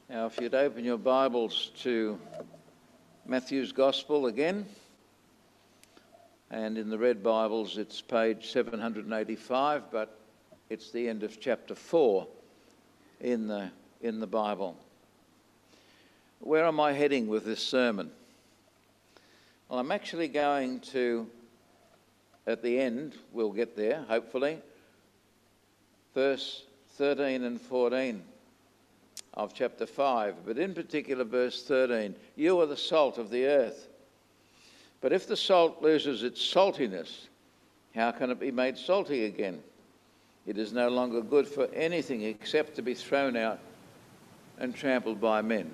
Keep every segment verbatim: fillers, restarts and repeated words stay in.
Now, if you'd open your Bibles to Matthew's Gospel again, and in the red Bibles it's page seven hundred eighty-five, but it's the end of chapter four in the, in the Bible. Where am I heading with this sermon? Well, I'm actually going to, at the end, we'll get there, hopefully, verse thirteen and fourteen. Of chapter five, but in particular verse thirteen, you are the salt of the earth. But if the salt loses its saltiness, how can it be made salty again? It is no longer good for anything except to be thrown out and trampled by men.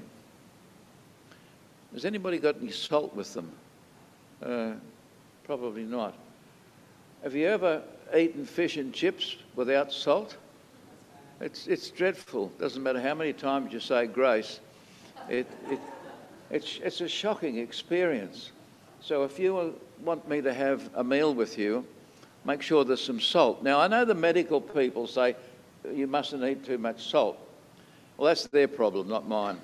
Has anybody got any salt with them? Uh, probably not. Have you ever eaten fish and chips without salt? It's it's dreadful. Doesn't matter how many times you say grace. It it it's it's a shocking experience. So if you want me to have a meal with you, make sure there's some salt. Now I know the medical people say you mustn't eat too much salt. Well, that's their problem, not mine.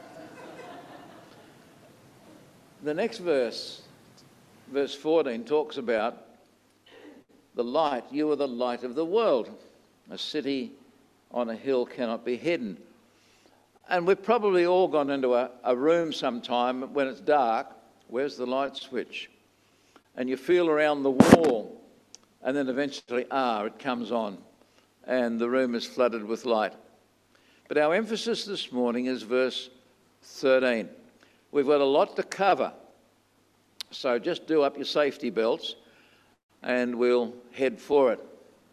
The next verse, verse fourteen, talks about the light. You are the light of the world. A city on a hill cannot be hidden. And we've probably all gone into a, a room sometime when it's dark. Where's the light switch? And you feel around the wall, and then eventually, ah, it comes on, and the room is flooded with light. But our emphasis this morning is verse thirteen. We've got a lot to cover, so just do up your safety belts, and we'll head for it.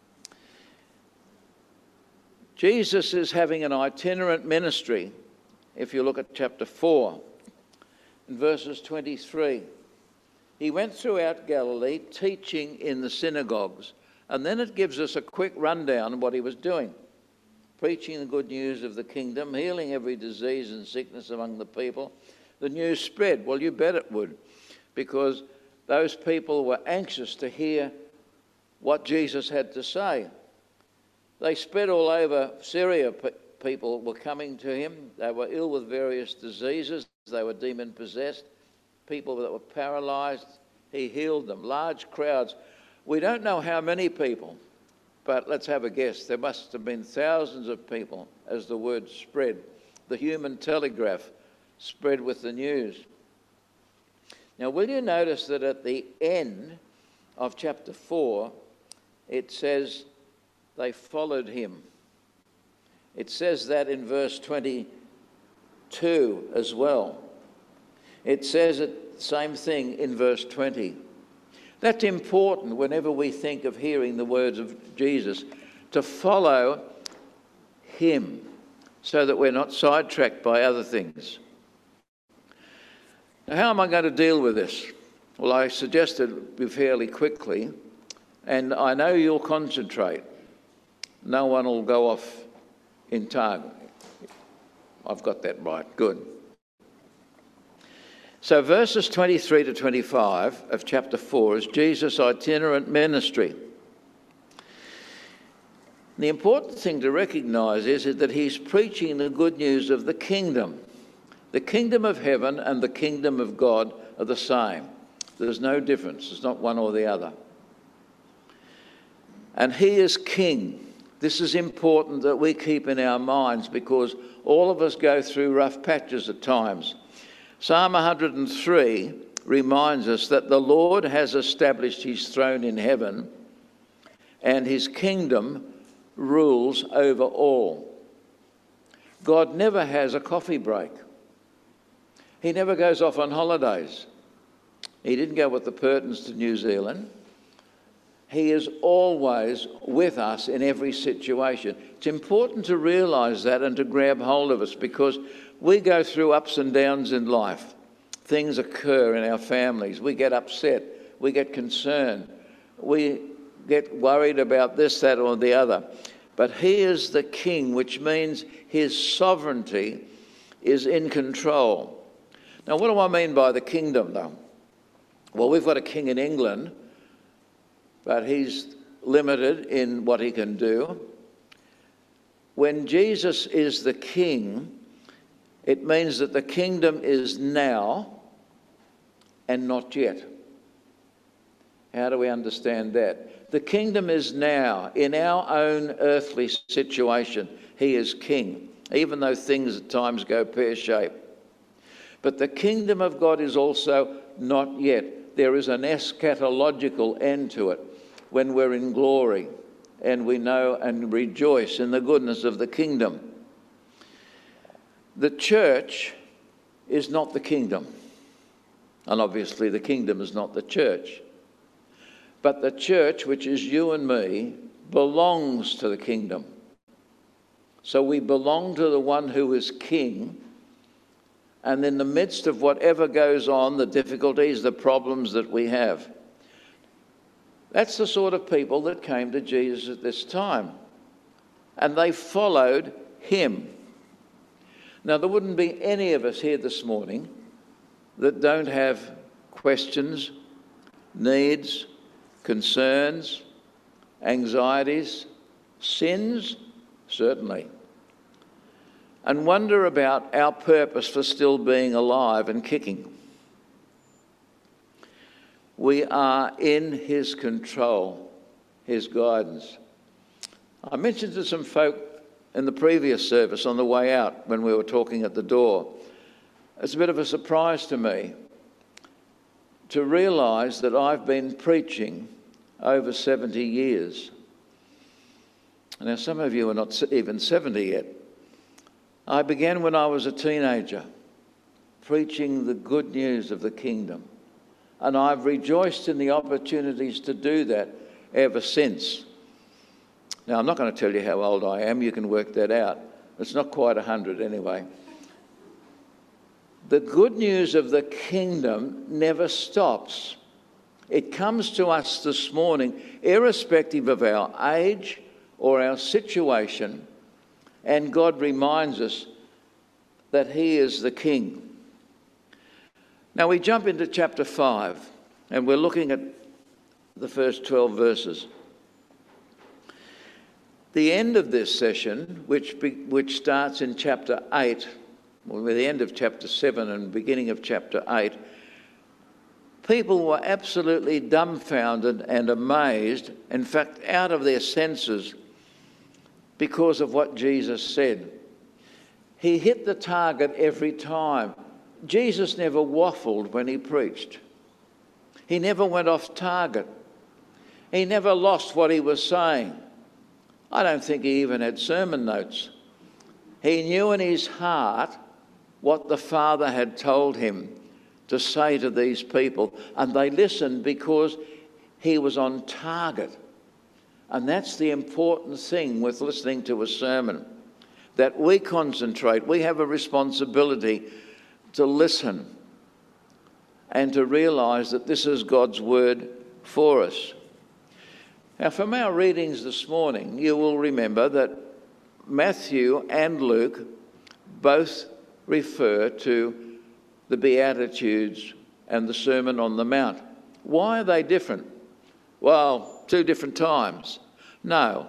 Jesus is having an itinerant ministry, if you look at chapter four, in verses twenty-three. He went throughout Galilee teaching in the synagogues, and then it gives us a quick rundown of what he was doing. Preaching the good news of the kingdom, healing every disease and sickness among the people. The news spread. Well, you bet it would, because those people were anxious to hear what Jesus had to say. They spread all over Syria. People were coming to him. They were ill with various diseases. They were demon-possessed. People that were paralysed, he healed them. Large crowds. We don't know how many people, but let's have a guess. There must have been thousands of people as the word spread. The human telegraph spread with the news. Now, will you notice that at the end of chapter four, it says they followed him. It says that in verse twenty-two as well. It says the same thing in verse twenty. That's important whenever we think of hearing the words of Jesus, to follow him so that we're not sidetracked by other things. Now, how am I going to deal with this? Well, I suggested it be fairly quickly, and I know you'll concentrate. No one will go off in target. I've got that right. Good. So verses twenty-three to twenty-five of chapter four is Jesus' itinerant ministry. The important thing to recognise is that he's preaching the good news of the kingdom. The kingdom of heaven and the kingdom of God are the same. There's no difference. It's not one or the other. And he is king. This is important that we keep in our minds, because all of us go through rough patches at times. Psalm one hundred and three reminds us that the Lord has established his throne in heaven, and his kingdom rules over all. God never has a coffee break. He never goes off on holidays. He didn't go with the Purtons to New Zealand. He is always with us in every situation. It's important to realise that and to grab hold of us, because we go through ups and downs in life. Things occur in our families. We get upset. We get concerned. We get worried about this, that or the other. But he is the king, which means his sovereignty is in control. Now, what do I mean by the kingdom, though? Well, we've got a king in England, but he's limited in what he can do. When Jesus is the king, It means that the kingdom is now and not yet. How do we understand that? The kingdom is now. In our own earthly situation, he is king, even though things at times go pear-shaped. But the kingdom of God is also not yet. There is an eschatological end to it when we're in glory and we know and rejoice in the goodness of the kingdom. The church is not the kingdom. And obviously the kingdom is not the church. But the church, which is you and me, belongs to the kingdom. So we belong to the one who is king. And in the midst of whatever goes on, the difficulties, the problems that we have, that's the sort of people that came to Jesus at this time. And they followed him. Now, there wouldn't be any of us here this morning that don't have questions, needs, concerns, anxieties, sins, certainly, and wonder about our purpose for still being alive and kicking. We are in his control, his guidance. I mentioned to some folk in the previous service on the way out when we were talking at the door, it's a bit of a surprise to me to realise that I've been preaching over seventy years. Now, some of you are not even seventy yet. I began when I was a teenager, preaching the good news of the kingdom. And I've rejoiced in the opportunities to do that ever since. Now, I'm not going to tell you how old I am. You can work that out. It's not quite a hundred anyway. The good news of the kingdom never stops. It comes to us this morning, irrespective of our age or our situation, and God reminds us that he is the king. Now we jump into chapter five, and we're looking at the first twelve verses. The end of this session, which, be, which starts in chapter eight, well, the end of chapter seven and beginning of chapter eight, people were absolutely dumbfounded and amazed, in fact, out of their senses, because of what Jesus said. He hit the target every time. Jesus never waffled when he preached. He never went off target. He never lost what he was saying. I don't think he even had sermon notes. He knew in his heart what the Father had told him to say to these people, and they listened because he was on target. And that's the important thing with listening to a sermon, that we concentrate. We have a responsibility to listen and to realise that this is God's word for us. Now, from our readings this morning, you will remember that Matthew and Luke both refer to the Beatitudes and the Sermon on the Mount. Why are they different? Well, two different times. No.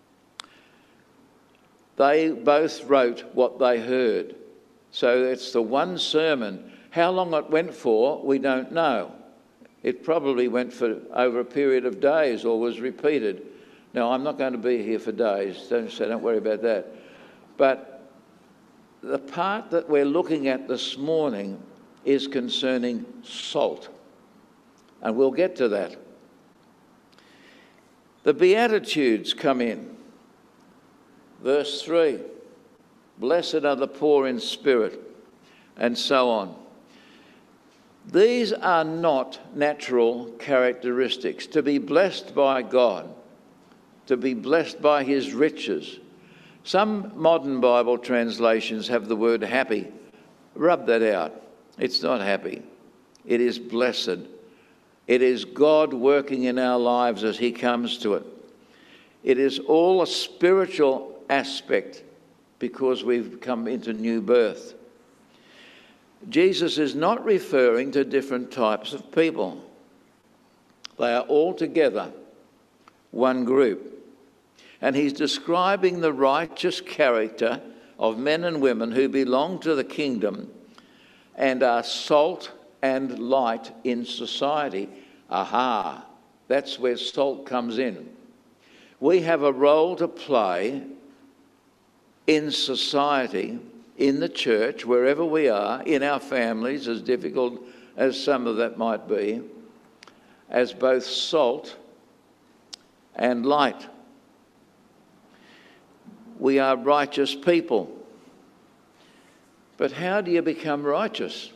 They both wrote what they heard. So it's the one sermon. How long it went for, we don't know. It probably went for over a period of days or was repeated. Now, I'm not going to be here for days, don't, so don't worry about that. But the part that we're looking at this morning is concerning salt. And we'll get to that. The Beatitudes come in. Verse three, blessed are the poor in spirit, and so on. These are not natural characteristics. To be blessed by God, to be blessed by his riches. Some modern Bible translations have the word happy. Rub that out. It's not happy. It is blessed. It is God working in our lives as he comes to it. It is all a spiritual aspect because we've come into new birth. Jesus is not referring to different types of people. They are all together one group. And he's describing the righteous character of men and women who belong to the kingdom and are salt and light in society. Aha, that's where salt comes in. We have a role to play in society, in the church, wherever we are, in our families, as difficult as some of that might be, as both salt and light. We are righteous people. But how do you become righteous?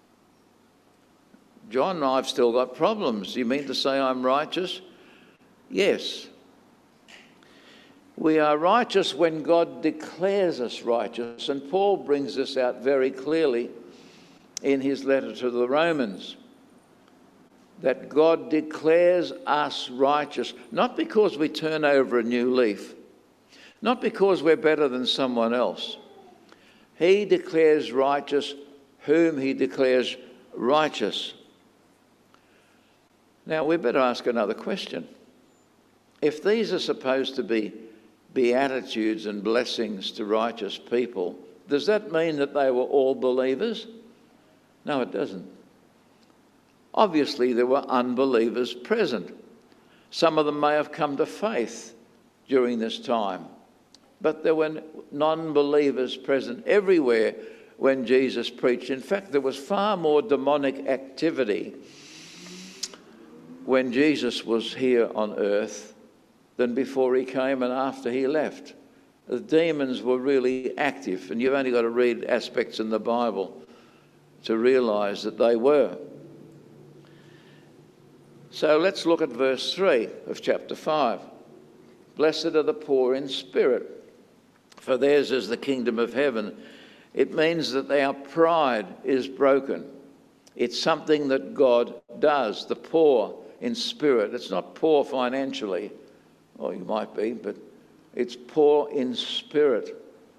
John and I have still got problems. Do you mean to say I'm righteous? Yes. We are righteous when God declares us righteous, and Paul brings this out very clearly in his letter to the Romans, that God declares us righteous, not because we turn over a new leaf, not because we're better than someone else. He declares righteous whom he declares righteous. Now, we better ask another question. If these are supposed to be beatitudes and blessings to righteous people, does that mean that they were all believers? No, it doesn't. Obviously, there were unbelievers present. Some of them may have come to faith during this time, but there were non-believers present everywhere when Jesus preached. In fact, there was far more demonic activity when Jesus was here on earth than before he came and after he left. The demons were really active, and you've only got to read aspects in the Bible to realise that they were. So let's look at verse three of chapter five. Blessed are the poor in spirit, for theirs is the kingdom of heaven. It means that our pride is broken. It's something that God does, the poor in spirit. It's not poor financially, or you might be, but it's poor in spirit.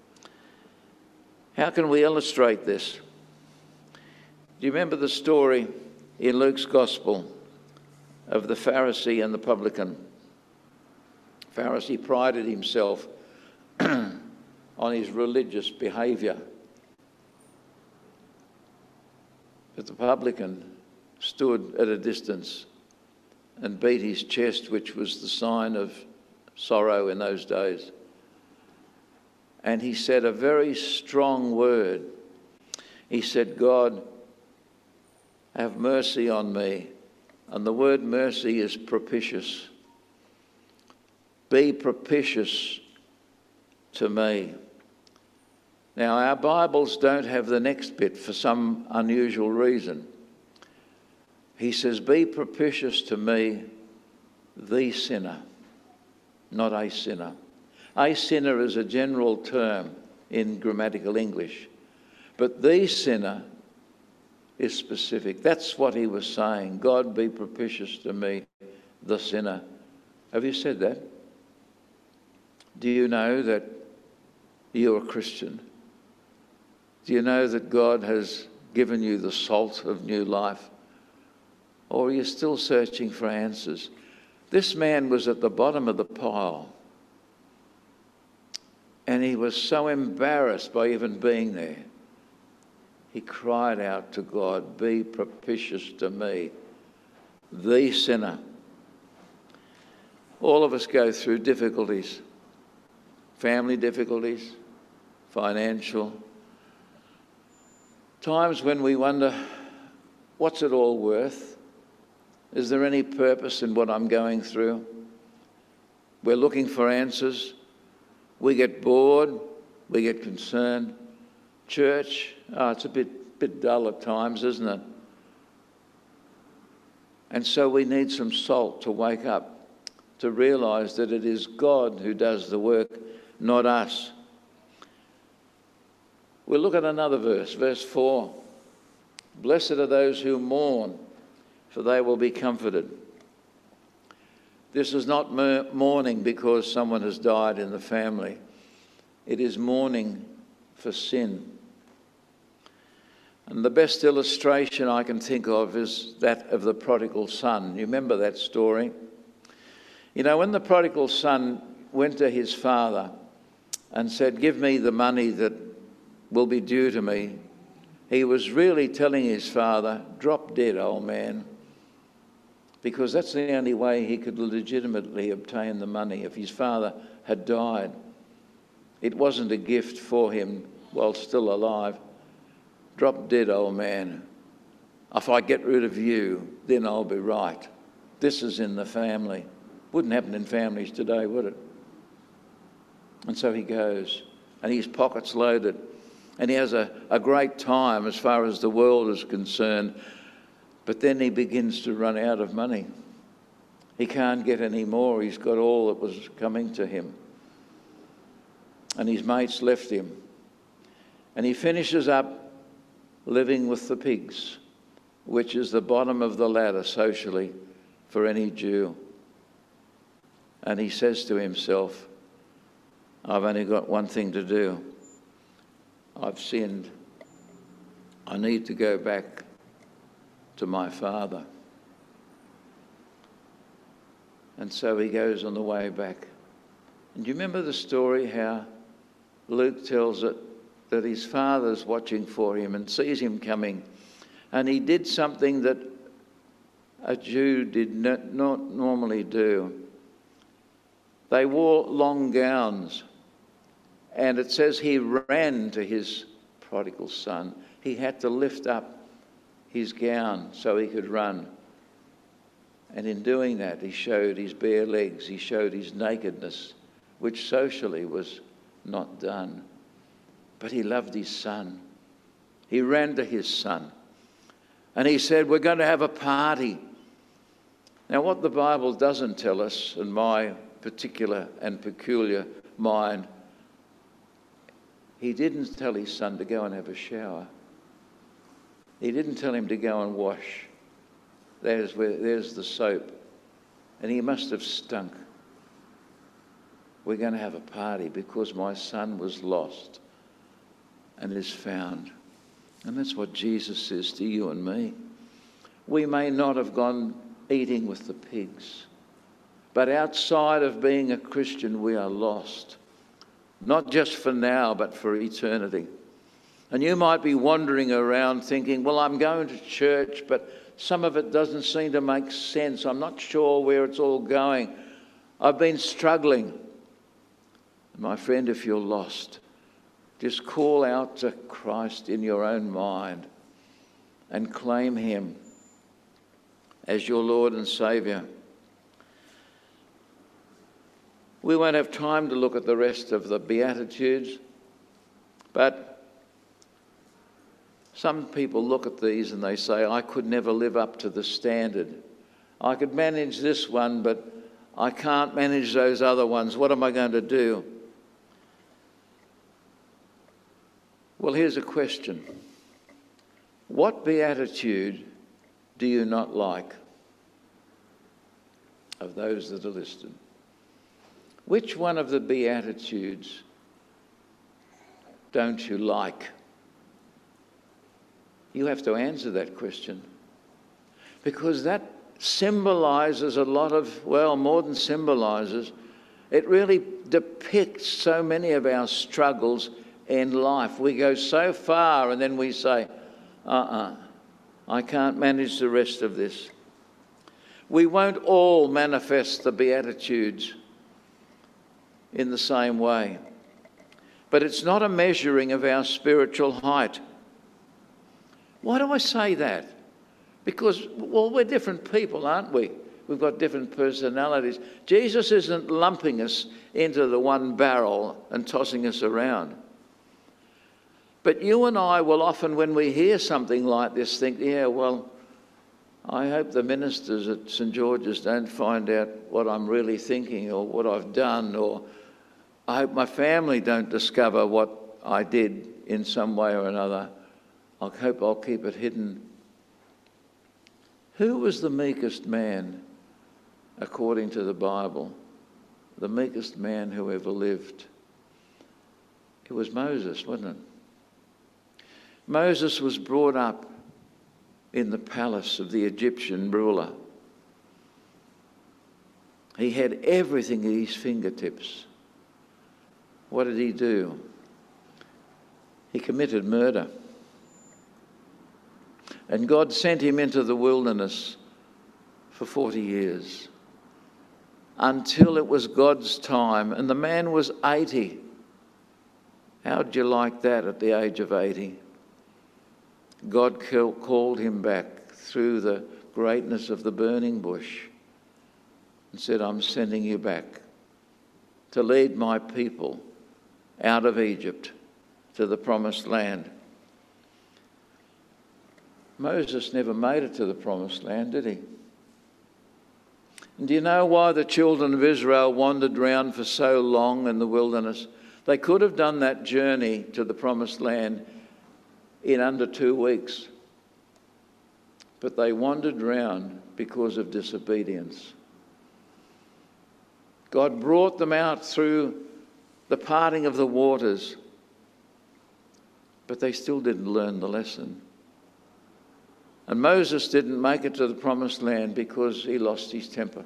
How can we illustrate this? Do you remember the story in Luke's Gospel of the Pharisee and the publican? The Pharisee prided himself on his religious behaviour, but the publican stood at a distance and beat his chest, which was the sign of sorrow in those days. And he said a very strong word. He said, God, have mercy on me. And the word mercy is propitious. Be propitious to me. Now, our Bibles don't have the next bit for some unusual reason. He says, be propitious to me, the sinner, not a sinner. A sinner is a general term in grammatical English, but the sinner is specific. That's what he was saying. God, be propitious to me, the sinner. Have you said that? Do you know that you're a Christian? Do you know that God has given you the salt of new life? Or are you still searching for answers? This man was at the bottom of the pile, and he was so embarrassed by even being there. He cried out to God, be propitious to me, the sinner. All of us go through difficulties, family difficulties, financial, times when we wonder, what's it all worth? Is there any purpose in what I'm going through? We're looking for answers. We get bored. We get concerned. Church, oh, it's a bit, bit dull at times, isn't it? And so we need some salt to wake up, to realise that it is God who does the work, not us. We'll look at another verse, verse four. Blessed are those who mourn, for they will be comforted. This is not mourning because someone has died in the family. It is mourning for sin. And the best illustration I can think of is that of the prodigal son. You remember that story? You know, when the prodigal son went to his father and said, "Give me the money that will be due to me," he was really telling his father, "Drop dead, old man," because that's the only way he could legitimately obtain the money if his father had died. It wasn't a gift for him while still alive. "Drop dead, old man. If I get rid of you, then I'll be right." This is in the family. Wouldn't happen in families today, would it? And so he goes, and his pocket's loaded, and he has a, a great time as far as the world is concerned. But then he begins to run out of money. He can't get any more. He's got all that was coming to him. And his mates left him. And he finishes up living with the pigs, which is the bottom of the ladder socially for any Jew. And he says to himself, "I've only got one thing to do. I've sinned. I need to go back to my father." And so he goes on the way back. And do you remember the story how Luke tells it, that his father's watching for him and sees him coming, and he did something that a Jew did not, not normally do. They wore long gowns, and it says he ran to his prodigal son. He had to lift up his gown so he could run. And in doing that, he showed his bare legs, he showed his nakedness, which socially was not done. But he loved his son. He ran to his son. And he said, "We're going to have a party." Now, what the Bible doesn't tell us, in my particular and peculiar mind, he didn't tell his son to go and have a shower. He didn't tell him to go and wash. There's where, there's the soap. And he must have stunk. "We're going to have a party because my son was lost and is found." And that's what Jesus says to you and me. We may not have gone eating with the pigs, but outside of being a Christian, we are lost. Not just for now, but for eternity. And you might be wandering around thinking, "Well, I'm going to church, but some of it doesn't seem to make sense. I'm not sure where it's all going. I've been struggling." My friend, if you're lost, just call out to Christ in your own mind and claim him as your Lord and Saviour. We won't have time to look at the rest of the Beatitudes, but some people look at these and they say, "I could never live up to the standard. I could manage this one, but I can't manage those other ones. What am I going to do?" Well, here's a question. What beatitude do you not like of those that are listed? Which one of the beatitudes don't you like? You have to answer that question, because that symbolises a lot of, well, more than symbolises, it really depicts so many of our struggles in life. We go so far and then we say, uh-uh, I can't manage the rest of this. We won't all manifest the Beatitudes in the same way, but it's not a measuring of our spiritual height. Why do I say that? Because, well, we're different people, aren't we? We've got different personalities. Jesus isn't lumping us into the one barrel and tossing us around. But you and I will often, when we hear something like this, think, yeah, well, I hope the ministers at St George's don't find out what I'm really thinking or what I've done, or I hope my family don't discover what I did in some way or another. I hope I'll keep it hidden. Who was the meekest man according to the Bible? The meekest man who ever lived? It was Moses, wasn't it? Moses was brought up in the palace of the Egyptian ruler. He had everything at his fingertips. what did he do? He committed murder. And God sent him into the wilderness for forty years until it was God's time. And the man was eighty. How'd you like that at the age of eighty? God called him back through the greatness of the burning bush and said, I'm sending you back to lead my people out of Egypt to the promised land. Moses never made it to the promised land, did he? And do you know why the children of Israel wandered around for so long in the wilderness? They could have done that journey to the promised land in under two weeks. But they wandered around because of disobedience. God brought them out through the parting of the waters, but they still didn't learn the lesson. And Moses didn't make it to the promised land because he lost his temper.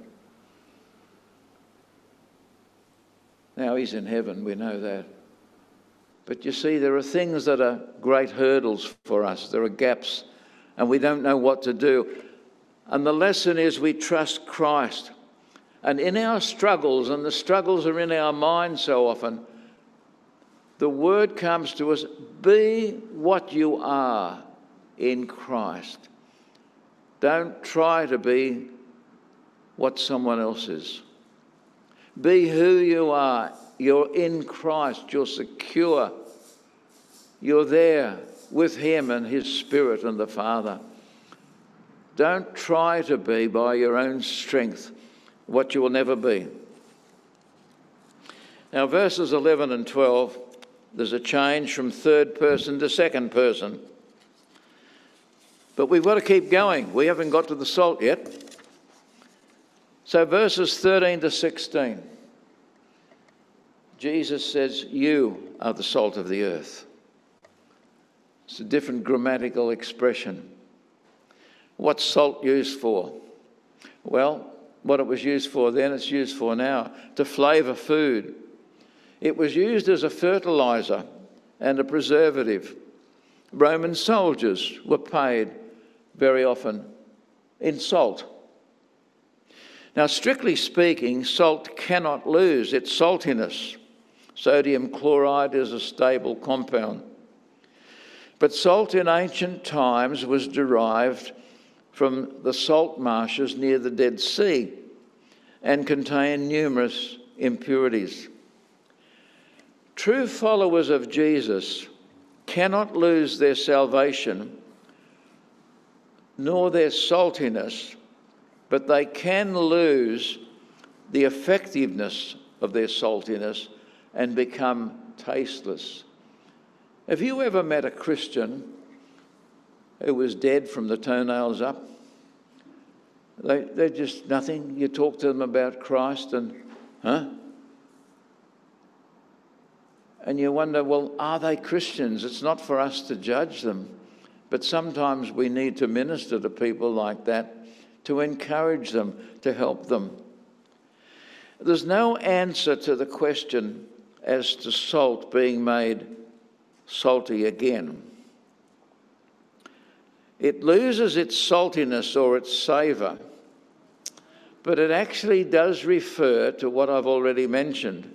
Now he's in heaven, we know that. But you see, there are things that are great hurdles for us. There are gaps, and we don't know what to do. And the lesson is we trust Christ. And in our struggles, and the struggles are in our minds so often, the word comes to us, be what you are in Christ. Don't try to be what someone else is. Be who you are. You're in Christ. You're secure. You're there with him and his Spirit and the Father. Don't try to be by your own strength what you will never be. Now, verses eleven and twelve, there's a change from third person to second person. But we've got to keep going. We haven't got to the salt yet. So verses thirteen to sixteen, Jesus says, you are the salt of the earth. It's a different grammatical expression. What's salt used for? Well, what it was used for then, it's used for now, to flavour food. It was used as a fertiliser and a preservative. Roman soldiers were paid very often in salt. Now, strictly speaking, salt cannot lose its saltiness. Sodium chloride is a stable compound. But salt in ancient times was derived from the salt marshes near the Dead Sea and contained numerous impurities. True followers of Jesus cannot lose their salvation nor their saltiness, but they can lose the effectiveness of their saltiness and become tasteless. Have you ever met a Christian who was dead from the toenails up? They, they're just nothing. You talk to them about Christ and, huh? And you wonder, well, are they Christians? It's not for us to judge them. But sometimes we need to minister to people like that, to encourage them, to help them. There's no answer to the question as to salt being made salty again. It loses its saltiness or its savour, but it actually does refer to what I've already mentioned.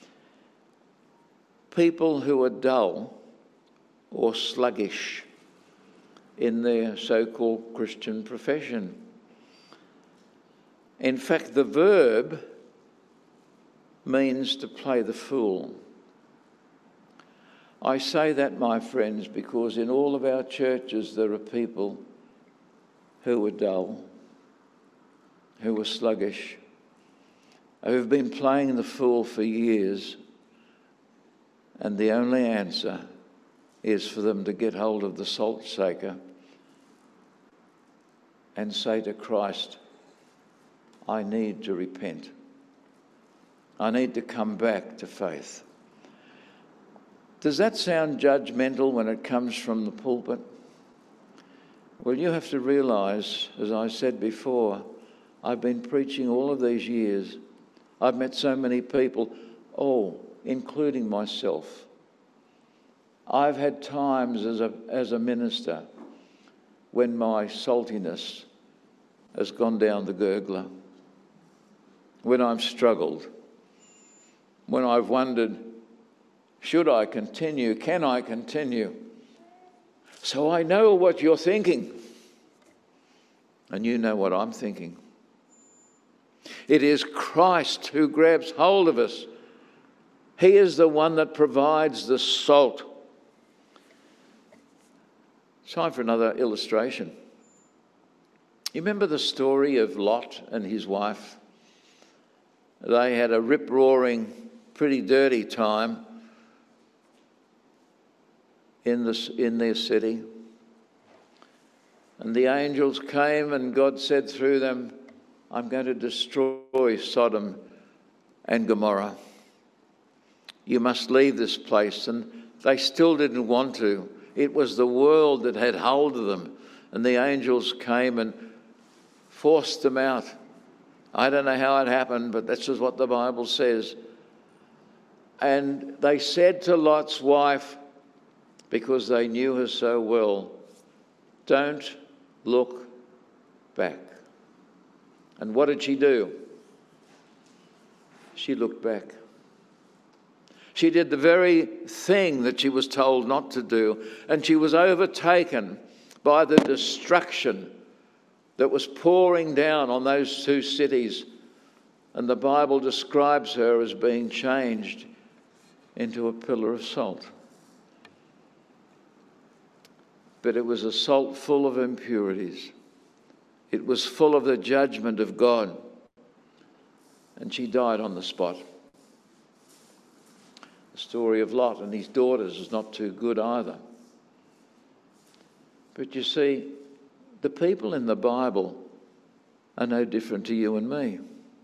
People who are dull or sluggish in their so-called Christian profession. In fact, the verb means to play the fool. I say that, my friends, because in all of our churches there are people who are dull, who are sluggish, who've been playing the fool for years, and the only answer is for them to get hold of the salt shaker and say to Christ, I need to repent. I need to come back to faith. Does that sound judgmental when it comes from the pulpit? Well, you have to realise, as I said before, I've been preaching all of these years. I've met so many people. Oh, including myself. I've had times as a, as a minister when my saltiness has gone down the gurgler, when I've struggled, when I've wondered, should I continue? Can I continue? So I know what you're thinking, and you know what I'm thinking. It is Christ who grabs hold of us. He is the one that provides the salt. Time for another illustration. You remember the story of Lot and his wife? They had a rip-roaring, pretty dirty time in, this, in their city. And the angels came and God said through them, I'm going to destroy Sodom and Gomorrah. You must leave this place. And they still didn't want to. It was the world that had hold of them. And the angels came and forced them out. I don't know how it happened, but that's just what the Bible says. And they said to Lot's wife, because they knew her so well, don't look back. And what did she do? She looked back. She did the very thing that she was told not to do, and she was overtaken by the destruction that was pouring down on those two cities. And the Bible describes her as being changed into a pillar of salt. But it was a salt full of impurities. It was full of the judgment of God. And she died on the spot. The story of Lot and his daughters is not too good either. But you see, the people in the Bible are no different to you and me.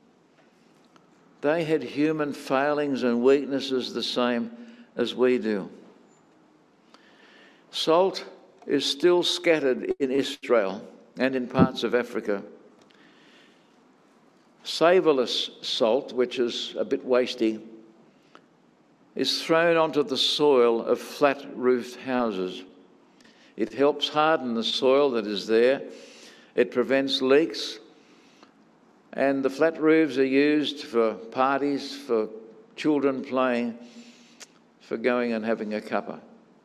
They had human failings and weaknesses the same as we do. Salt is still scattered in Israel and in parts of Africa. Savourless salt, which is a bit wasty, is thrown onto the soil of flat-roofed houses. It helps harden the soil that is there. It prevents leaks. And the flat roofs are used for parties, for children playing, for going and having a cuppa.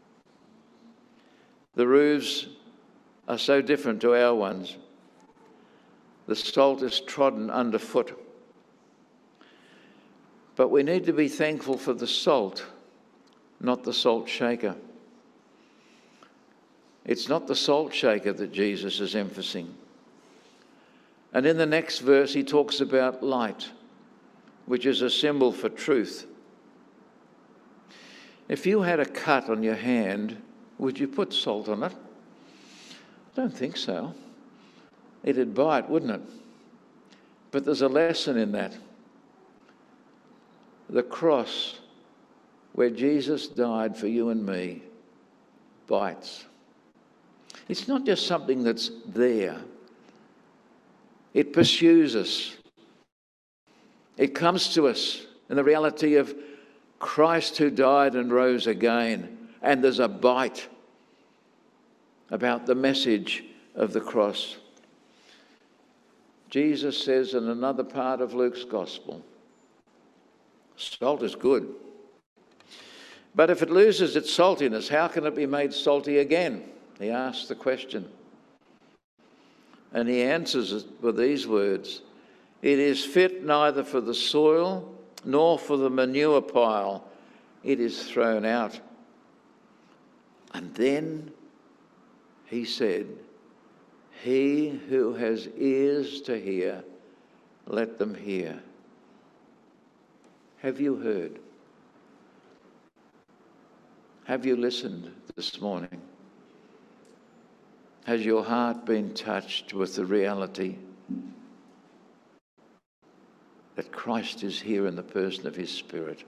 The roofs are so different to our ones. The salt is trodden underfoot. But we need to be thankful for the salt, not the salt shaker. It's not the salt shaker that Jesus is emphasizing. And in the next verse, he talks about light, which is a symbol for truth. If you had a cut on your hand, would you put salt on it? I don't think so. It'd bite, wouldn't it? But there's a lesson in that. The cross, where Jesus died for you and me, bites. It's not just something that's there. It pursues us. It comes to us in the reality of Christ who died and rose again. And there's a bite about the message of the cross. Jesus says in another part of Luke's Gospel, salt is good. But if it loses its saltiness, how can it be made salty again? He asks the question. And he answers it with these words, it is fit neither for the soil nor for the manure pile. It is thrown out. And then he said, he who has ears to hear, let them hear. Have you heard? Have you listened this morning? Has your heart been touched with the reality that Christ is here in the person of his Spirit?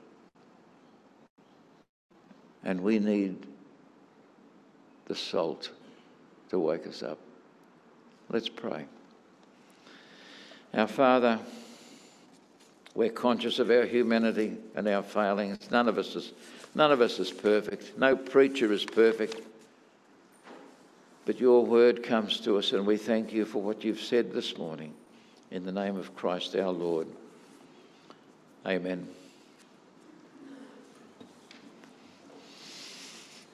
And we need the salt to wake us up. Let's pray. Our Father, We're conscious of our humanity and our failings. None of us is, none of us is perfect. No preacher is perfect. But your word comes to us, and we thank you for what you've said this morning. In the name of Christ our Lord. Amen.